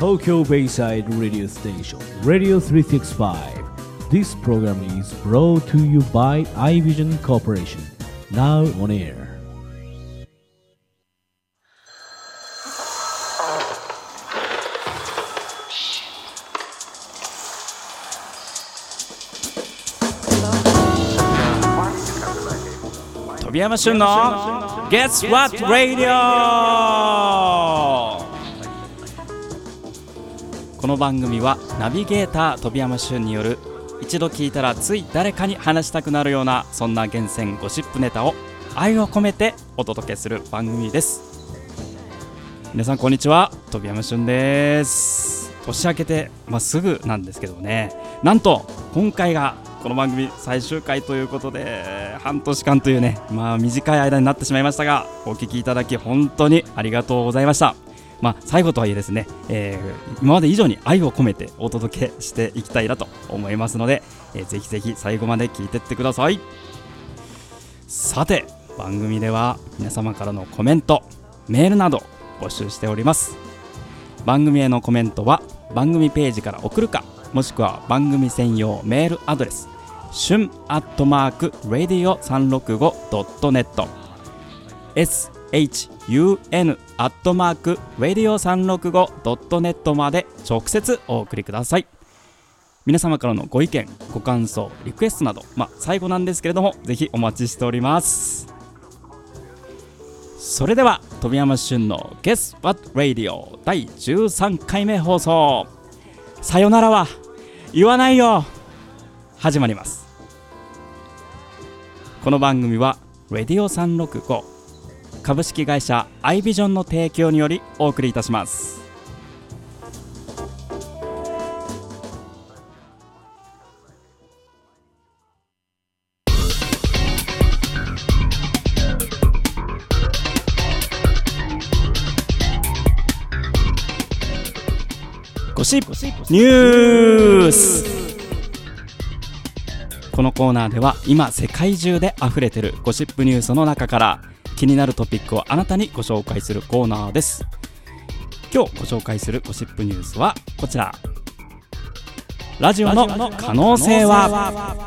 Tokyo Bayside Radio Station, Radio 365. This program is brought to you by iVision Corporation. Now on air. 飛山俊の Guess What Radio。この番組はナビゲーター飛山俊による一度聞いたらつい誰かに話したくなるようなそんな厳選ゴシップネタを愛を込めてお届けする番組です。皆さんこんにちは、飛山俊です。年明けて、すぐなんですけどね、なんと今回がこの番組最終回ということで半年間というね、短い間になってしまいましたが、お聞きいただき本当にありがとうございました。最後とはいえですね、今まで以上に愛を込めてお届けしていきたいなと思いますので、ぜひぜひ最後まで聞いてってください。さて、番組では皆様からのコメント、メールなど募集しております。番組へのコメントは番組ページから送るか、もしくは番組専用メールアドレスshun@radio365.net shun@radio365.net まで直接お送りください。皆様からのご意見、ご感想、リクエストなど、最後なんですけれども、ぜひお待ちしております。それでは飛山俊の Guess What Radio 第13回目放送、さよならは言わないよ、始まります。この番組は Radio365 株式会社iVisionの提供によりお送りいたします。ゴシップニュース。このコーナーでは今世界中で溢れているゴシップニュースの中から気になるトピックをあなたにご紹介するコーナーです。今日ご紹介するゴシップニュースはこちら。ラジオの可能性は。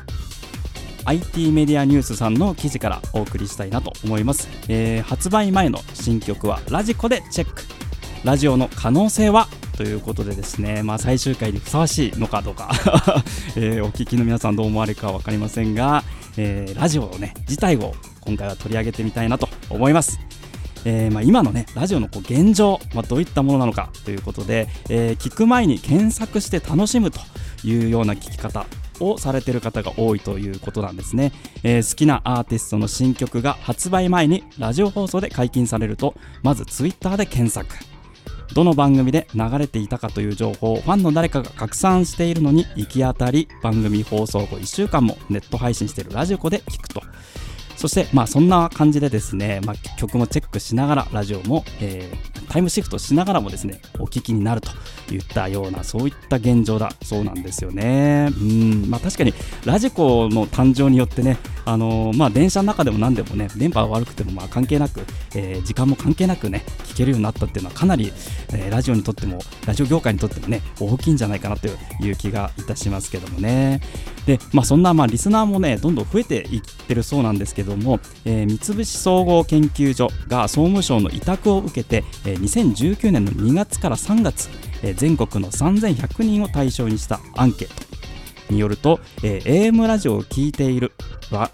IT メディアニュースさんの記事からお送りしたいなと思います。発売前の新曲はラジコでチェック。ラジオの可能性はということでですね、最終回にふさわしいのかどうか、お聞きの皆さんどう思われるか分かりませんが、ラジオをね自体を今回は取り上げてみたいなと思います。今のねラジオの現状、どういったものなのかということで、聞く前に検索して楽しむというような聞き方をされている方が多いということなんですね。好きなアーティストの新曲が発売前にラジオ放送で解禁されると、まずツイッターで検索、どの番組で流れていたかという情報をファンの誰かが拡散しているのに行き当たり、番組放送後1週間もネット配信しているラジコで聞くと。そしてそんな感じでですね、曲もチェックしながらラジオも、タイムシフトしながらもですねお聞きになるといったような、そういった現状だそうなんですよね。確かにラジコの誕生によってね、電車の中でも何でもね、電波が悪くても関係なく、時間も関係なくね聞けるようになったっていうのはかなり、ラジオにとってもラジオ業界にとってもね大きいんじゃないかなという気がいたしますけどもね。で、そんなリスナーもねどんどん増えていってるそうなんですけども、三菱総合研究所が総務省の委託を受けて、2019年の2月から3月、全国の3100人を対象にしたアンケートによると、AM ラジオを聞いているは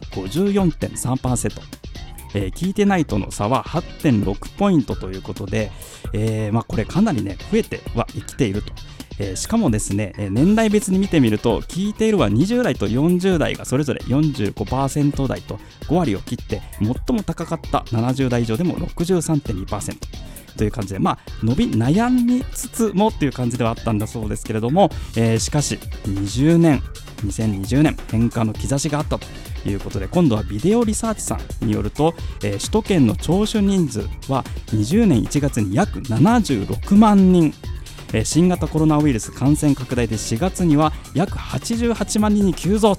54.3%、聞いてないとの差は 8.6 ポイントということで、これかなりね増えては生きていると。しかもですね、年代別に見てみると、聞いているは20代と40代がそれぞれ 45% 台と5割を切って、最も高かった70代以上でも 63.2% という感じで、伸び悩みつつもという感じではあったんだそうですけれども、しかし2020年変化の兆しがあったということで、今度はビデオリサーチさんによると、首都圏の聴取人数は20年1月に約76万人、新型コロナウイルス感染拡大で4月には約88万人に急増と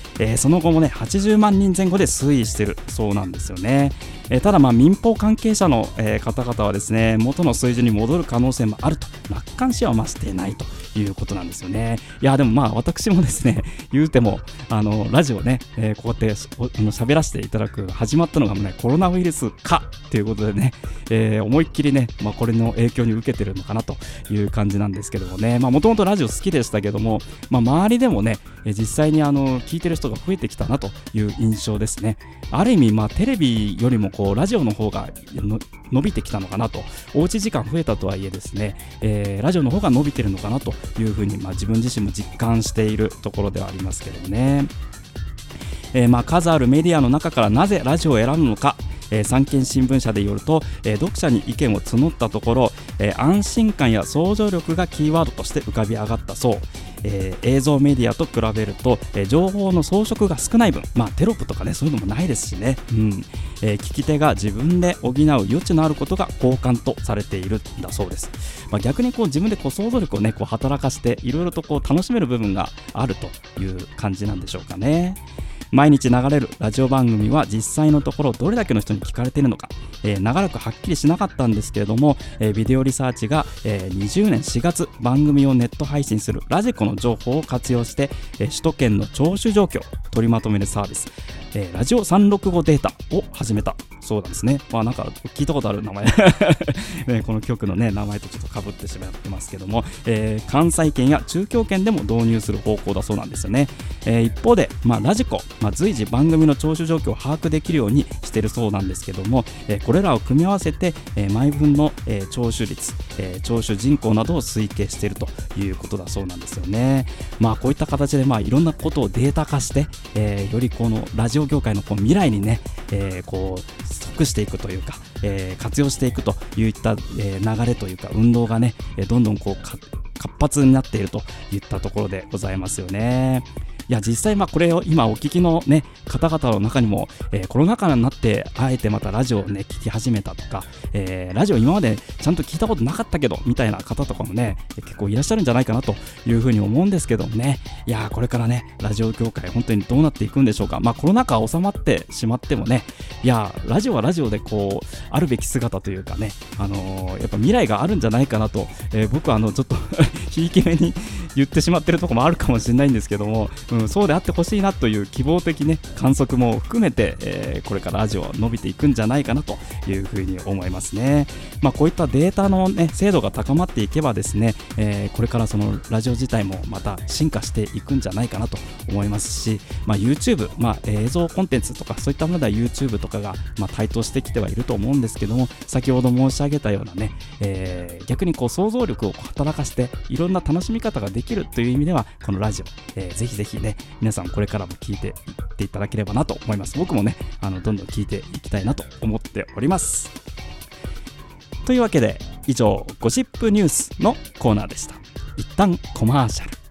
その後もね80万人前後で推移しているそうなんですよね。ただ民放関係者の、方々はですね元の水準に戻る可能性もあると楽観視は増していないということなんですよね。いやでも私もですね言うてもラジオね、こうやって喋らせていただく始まったのがねコロナウイルスかということでね、思いっきりね、これの影響に受けてるのかなという感じなんですけどもね。もともとラジオ好きでしたけども、周りでもね実際に聞いてる人が増えてきたなという印象ですね。ある意味テレビよりもラジオの方が伸びてきたのかなと、おうち時間増えたとはいえですね、ラジオの方が伸びてるのかなというふうに、自分自身も実感しているところではありますけどね。数あるメディアの中からなぜラジオを選ぶのか、産経新聞社でよると、読者に意見を募ったところ、安心感や想像力がキーワードとして浮かび上がったそう。映像メディアと比べると、情報の装飾が少ない分、テロップとかねそういうのもないですしね、聞き手が自分で補う余地のあることが好感とされているんだそうです。逆に自分で想像力をね働かせていろいろと楽しめる部分があるという感じなんでしょうかね。毎日流れるラジオ番組は実際のところどれだけの人に聞かれているのか、長らくはっきりしなかったんですけれども、ビデオリサーチが、20年4月番組をネット配信するラジコの情報を活用して、首都圏の聴取状況を取りまとめるサービス、ラジオ365データを始めたそうなんですね。なんか聞いたことある名前ね、この局の、ね、名前とちょっと被ってしまってますけども、関西圏や中京圏でも導入する方向だそうなんですよね。一方で、ラジコ、随時番組の聴取状況を把握できるようにしているそうなんですけども、これらを組み合わせて、毎分の、聴取率、聴取人口などを推計しているということだそうなんですよね。こういった形で、いろんなことをデータ化して、よりこのラジオ業界の未来にね、即していくというか、活用していくといった、流れというか運動がね、どんどん活発になっているといったところでございますよね。いや実際これを今お聞きの、ね、方々の中にも、コロナ禍になってあえてまたラジオを、ね、聞き始めたとか、ラジオ今までちゃんと聞いたことなかったけどみたいな方とかもね結構いらっしゃるんじゃないかなというふうに思うんですけどもね。いやこれからねラジオ業界本当にどうなっていくんでしょうか。コロナ禍収まってしまってもね、いやラジオはラジオであるべき姿というかね、やっぱ未来があるんじゃないかなと、僕はちょっとひいき目に言ってしまってるところもあるかもしれないんですけども、そうであってほしいなという希望的ね観測も含めて、これからラジオは伸びていくんじゃないかなというふうに思いますね。こういったデータの、ね、精度が高まっていけばですね、これからそのラジオ自体もまた進化していくんじゃないかなと思いますし、YouTube、映像コンテンツとかそういったものでは YouTube とかが、台頭してきてはいると思うんですけども、先ほど申し上げたようなね、逆に想像力を働かせていろんな楽しみ方ができるという意味ではこのラジオ、ぜひぜひね皆さんこれからも聞いていっていただければなと思います。僕もねどんどん聞いていきたいなと思っております。というわけで以上ゴシップニュースのコーナーでした。一旦コマーシャル。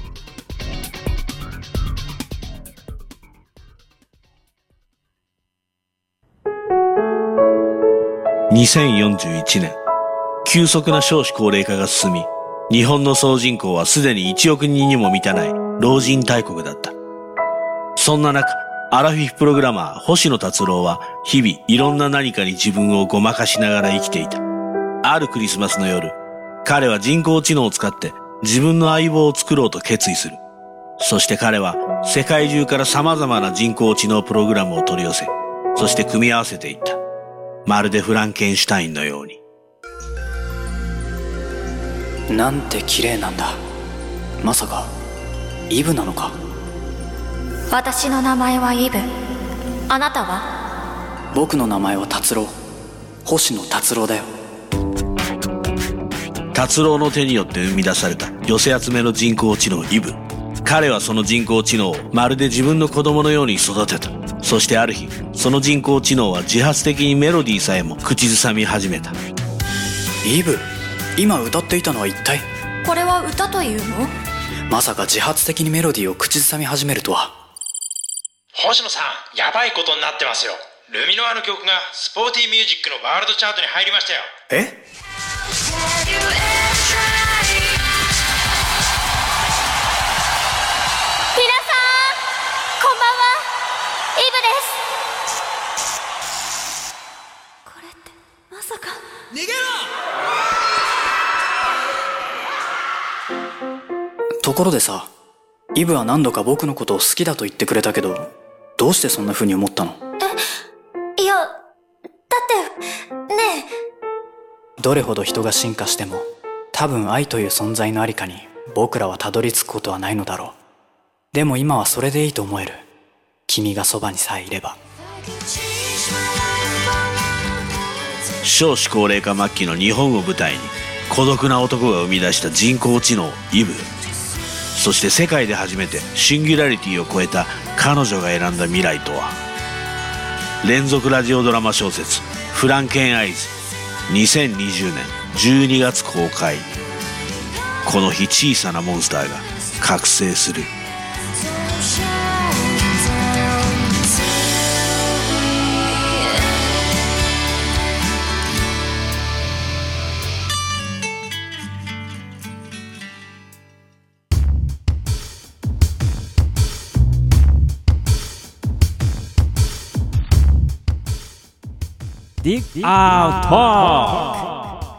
2041年、急速な少子高齢化が進み、日本の総人口はすでに1億人にも満たない老人大国だった。そんな中、アラフィフプログラマー星野達郎は日々いろんな何かに自分をごまかしながら生きていた。あるクリスマスの夜、彼は人工知能を使って自分の相棒を作ろうと決意する。そして彼は世界中から様々な人工知能プログラムを取り寄せ、そして組み合わせていった。まるでフランケンシュタインのように。 なんて綺麗なんだ。まさかイブなのか。 私の名前はイブ。あなたは？ 僕の名前は達郎。星野達郎だよ。 達郎の手によって生み出された寄せ集めの人工知能イブ。彼はその人工知能をまるで自分の子供のように育てた。そしてある日、その人工知能は自発的にメロディーさえも口ずさみ始めた。 イブ、今歌っていたのは一体？ これは歌というの？ まさか自発的にメロディーを口ずさみ始めるとは。 星野さん、やばいことになってますよ。ルミノアの曲がスポーティーミュージックのワールドチャートに入りましたよ。 え？ 皆さん、こんばんまさか逃げろ！ ところでさ、イブは何度か僕のことを好きだと言ってくれたけど、どうしてそんな風に思ったの？ いや、だってねえ、 どれほど人が進化しても、多分愛という存在のありかに僕らはたどり着くことはないのだろう。でも今はそれでいいと思える。君がそばにさえいれば。 少子高齢化末期の日本を舞台に孤独な男が生み出した人工知能イブ、そして世界で初めてシンギュラリティを超えた彼女が選んだ未来とは。連続ラジオドラマ小説フランケンアイズ、2020年12月公開。この日小さなモンスターが覚醒する。 ディッグアウト。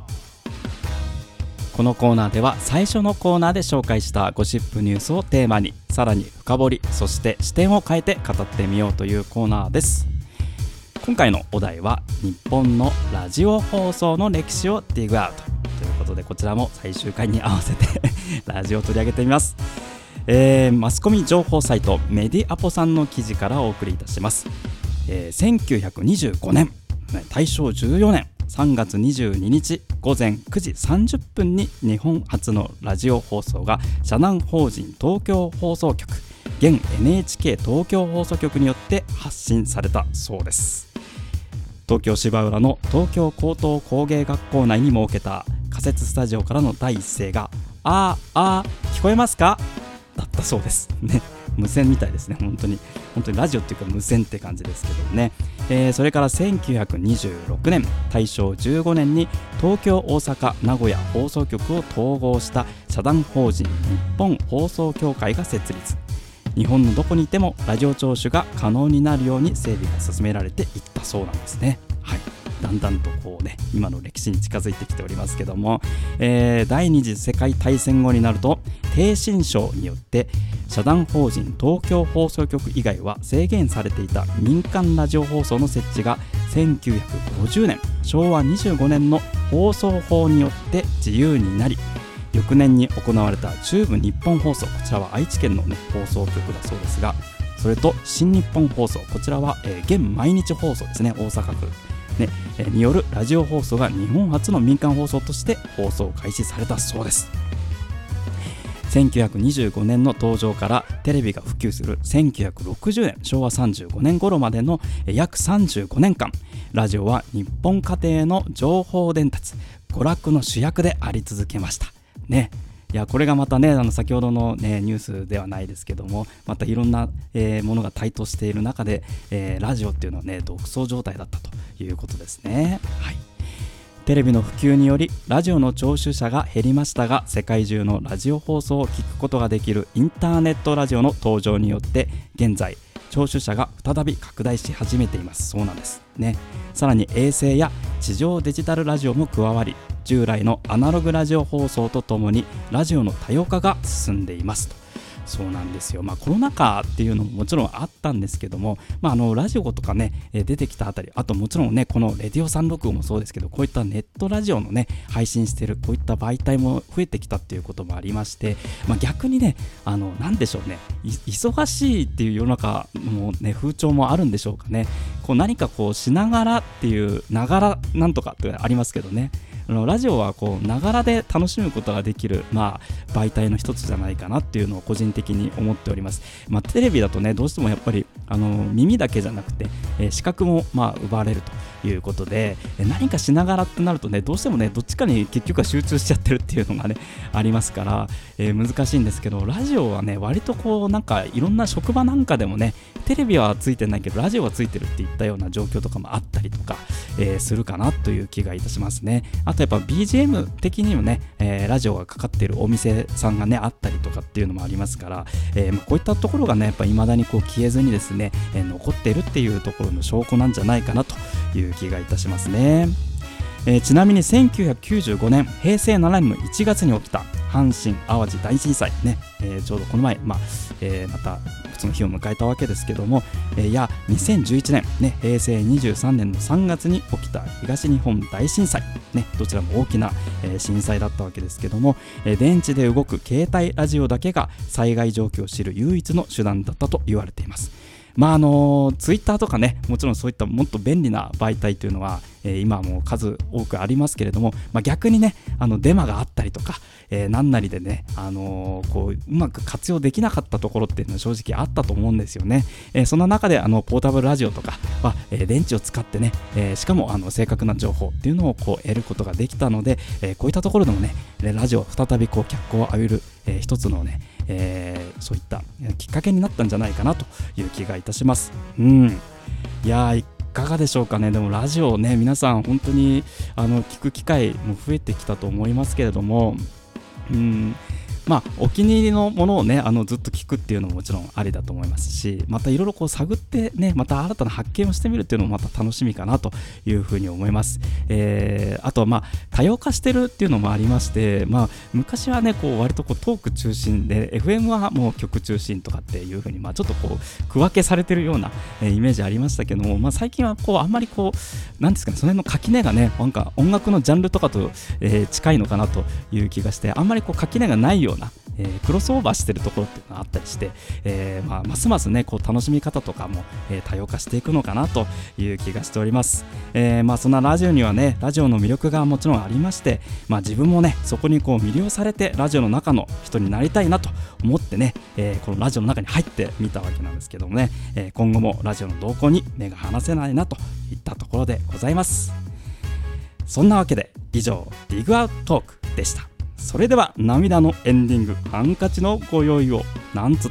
このコーナーでは最初のコーナーで紹介したゴシップニュースをテーマにさらに深掘り、そして視点を変えて語ってみようというコーナーです。今回のお題は日本のラジオ放送の歴史をディグアウトということで、こちらも最終回に合わせてラジオを取り上げてみます。マスコミ情報サイトメディアポさんの記事からお送りいたします。1925年大正14年3月22日午前9時30分に日本初のラジオ放送が社団法人東京放送局、現 NHK 東京放送局によって発信されたそうです。東京芝浦の東京高等工芸学校内に設けた仮設スタジオからの第一声があー聞こえますかだったそうですね。無線みたいですね。本当にラジオっていうか無線って感じですけどね。それから1926年大正15年に東京、大阪、名古屋放送局を統合した社団法人日本放送協会が設立。日本のどこにいてもラジオ聴取が可能になるように整備が進められていったそうなんですね。はい、だんだんとこうね、今の歴史に近づいてきておりますけども、第二次世界大戦後になると逓信省によって社団法人東京放送局以外は制限されていた民間ラジオ放送の設置が1950年昭和25年の放送法によって自由になり、翌年に行われた中部日本放送、こちらは愛知県の、放送局だそうですが、それと新日本放送、こちらは、現毎日放送ですね、大阪府によるラジオ放送が日本初の民間放送として放送開始されたそうです。1925年の登場からテレビが普及する1960年昭和35年頃までの約35年間、ラジオは日本家庭の情報伝達、娯楽の主役であり続けましたね。いや、これがまたね、先ほどの、ニュースではないですけども、またいろんな、ものが台頭している中で、ラジオっていうのはね、独走状態だったということですね。はい、テレビの普及によりラジオの聴取者が減りましたが、世界中のラジオ放送を聞くことができるインターネットラジオの登場によって現在聴取者が再び拡大し始めています。そうなんですね。さらに衛星や地上デジタルラジオも加わり、従来のアナログラジオ放送とともにラジオの多様化が進んでいますと。そうなんですよ。コロナ禍っていうのももちろんあったんですけども、ラジオとかね、出てきたあたり、あともちろんね、このレディオ365もそうですけど、こういったネットラジオのね、配信しているこういった媒体も増えてきたっていうこともありまして、逆にね、なんでしょうね、忙しいっていう世の中のね、風潮もあるんでしょうかね。こう何かこうしながらっていう、ながらなんとかってありますけどね、ラジオはこうながらで楽しむことができる、媒体の一つじゃないかなっていうのを個人的に思っております。テレビだとね、どうしてもやっぱり耳だけじゃなくて、視覚も奪われるということで、何かしながらってなるとね、どうしてもね、どっちかに結局は集中しちゃってるっていうのがねありますから、難しいんですけど、ラジオはね、割とこうなんかいろんな職場なんかでもね、テレビはついてないけどラジオはついてるっていったような状況とかもあったりとか、するかなという気がいたしますね。あとやっぱ BGM 的にもね、ラジオがかかっているお店さんがねあったりとかっていうのもありますから、こういったところがね、やっぱ未だにこう消えずにですね、残っているっていうところの証拠なんじゃないかなという気がいたしますね。ちなみに1995年平成7年の1月に起きた阪神・淡路大震災ね、ちょうどこの前、またその日を迎えたわけですけども、2011年、ね、平成23年の3月に起きた東日本大震災、ね、どちらも大きな、震災だったわけですけども、電池で動く携帯ラジオだけが災害状況を知る唯一の手段だったと言われています。ツイッターとかね、もちろんそういったもっと便利な媒体というのは、今はもう数多くありますけれども、逆にねデマがあったりとか、何なりでね、うまく活用できなかったところっていうのは正直あったと思うんですよね。その中でポータブルラジオとかは、電池を使ってね、しかも正確な情報っていうのを得ることができたので、こういったところでもねラジオ再び脚光を浴びる、一つのねそういったきっかけになったんじゃないかなという気がいたします。いやいかがでしょうかね。でもラジオね、皆さん本当に聞く機会も増えてきたと思いますけれども、お気に入りのものをねずっと聞くっていうのももちろんありだと思いますし、またいろいろ探ってね、また新たな発見をしてみるっていうのもまた楽しみかなというふうに思います。あとは多様化してるっていうのもありまして、昔はね割とトーク中心で FM はもう曲中心とかっていうふうにちょっと区分けされてるようなイメージありましたけども、最近はあんまりなんですかね、その辺の垣根がねなんか音楽のジャンルとかと、近いのかなという気がして、あんまり垣根がないようなクロスオーバーしてるところっていうのがあったりして、ますますね楽しみ方とかも、多様化していくのかなという気がしております。そんなラジオにはねラジオの魅力がもちろんありまして、自分もねそこに魅了されてラジオの中の人になりたいなと思ってね、このラジオの中に入ってみたわけなんですけどもね、今後もラジオの動向に目が離せないなといったところでございます。そんなわけで以上ディグアウトトークでした。それでは涙のエンディングハンカチのご用意をなんつって。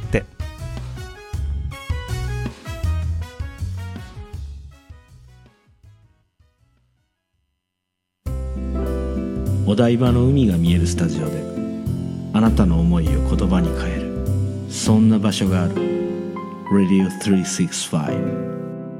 お台場の海が見えるスタジオであなたの思いを言葉に変える、そんな場所がある。 Radio 365。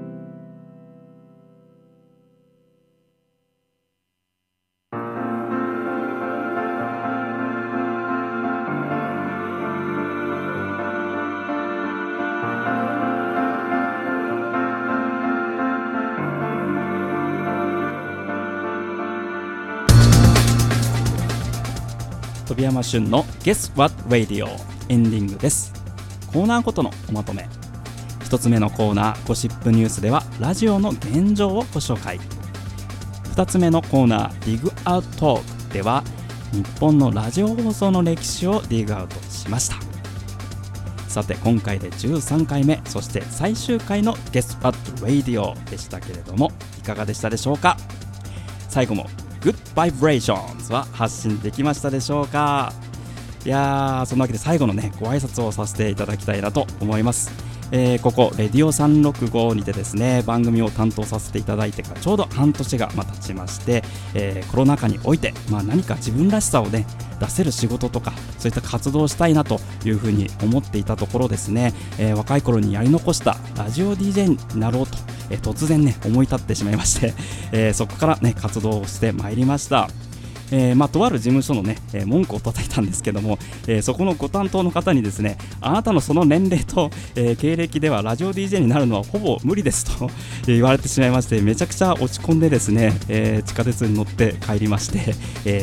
飛山俊の Guess What Radio エンディングです。コーナーごとのおまとめ。一つ目のコーナーゴシップニュースではラジオの現状をご紹介。二つ目のコーナー Dig Out Talk では日本のラジオ放送の歴史をディグアウトしました。さて今回で13回目、そして最終回の Guess What Radio でしたけれども、いかがでしたでしょうか。最後もGood Vibrations は発信できましたでしょうか。いやー、そんなわけで最後のねご挨拶をさせていただきたいなと思います。ここレディオ365にてですね番組を担当させていただいてからちょうど半年が経ちまして、コロナ禍において、何か自分らしさをね出せる仕事とかそういった活動をしたいなというふうに思っていたところですね、若い頃にやり残したラジオ DJ になろうと、突然ね思い立ってしまいまして、そこからね活動をしてまいりました。とある事務所のね、文句を叩いたんですけども、そこのご担当の方にですね、あなたのその年齢と、経歴ではラジオ DJ になるのはほぼ無理ですと言われてしまいまして、めちゃくちゃ落ち込んでですね、地下鉄に乗って帰りまして、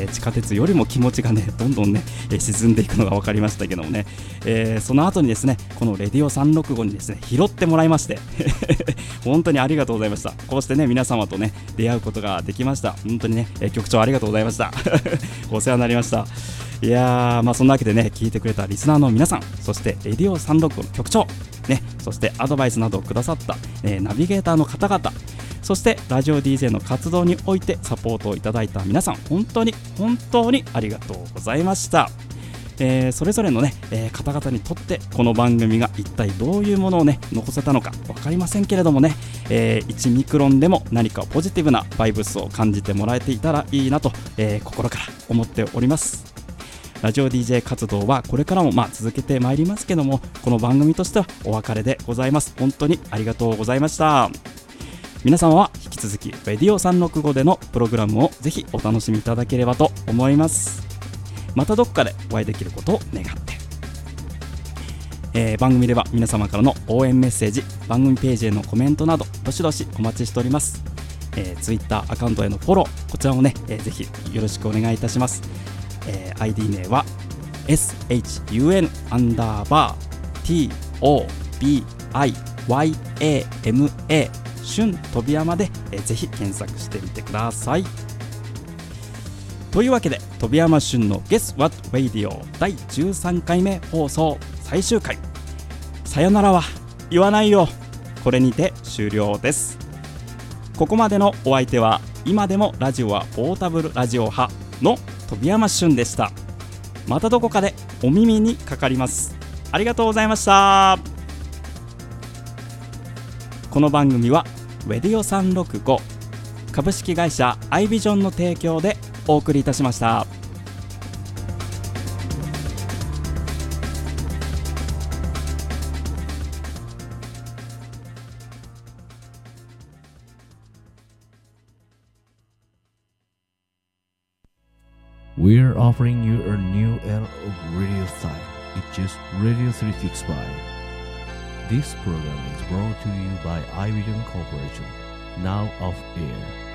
地下鉄よりも気持ちがねどんどんね沈んでいくのが分かりましたけどもね、その後にですねこのレディオ365にですね拾ってもらいまして本当にありがとうございました。こうしてね皆様とね出会うことができました。本当にね、局長ありがとうございましたお世話になりました。いやー、そんなわけでね聞いてくれたリスナーの皆さん、そしてレディオ365の局長ね、そしてアドバイスなどをくださった、ナビゲーターの方々、そしてラジオ DJ の活動においてサポートをいただいた皆さん、本当に本当にありがとうございました。それぞれのね、方々にとってこの番組が一体どういうものをね残せたのか分かりませんけれどもね、1ミクロンでも何かポジティブなバイブスを感じてもらえていたらいいなと、心から思っております。ラジオ DJ 活動はこれからも続けてまいりますけども、この番組としてはお別れでございます。本当にありがとうございました。 皆様は引き続きレディオ365でのプログラムをぜひお楽しみいただければと思います。またどこかでお会いできることを願って、番組では皆様からの応援メッセージ、番組ページへのコメントなどどしどしお待ちしております。Twitter アカウントへのフォロー、こちらもね、ぜひよろしくお願いいたします。ID 名は SHUN_TOBIYAMA 旬飛山で、ぜひ検索してみてください。というわけで飛山旬の Guess What Radio 第13回目放送最終回、さよならは言わないよ、これにて終了です。ここまでのお相手は今でもラジオはポータブルラジオ派の飛山旬でした。またどこかでお耳にかかります。ありがとうございました。この番組はレディオ365株式会社アイビジョンの提供でお送りいたしました。 We're offering you a new era of radio style. It's just Radio 365. This program is brought to you by iVision Corporation. Now off air.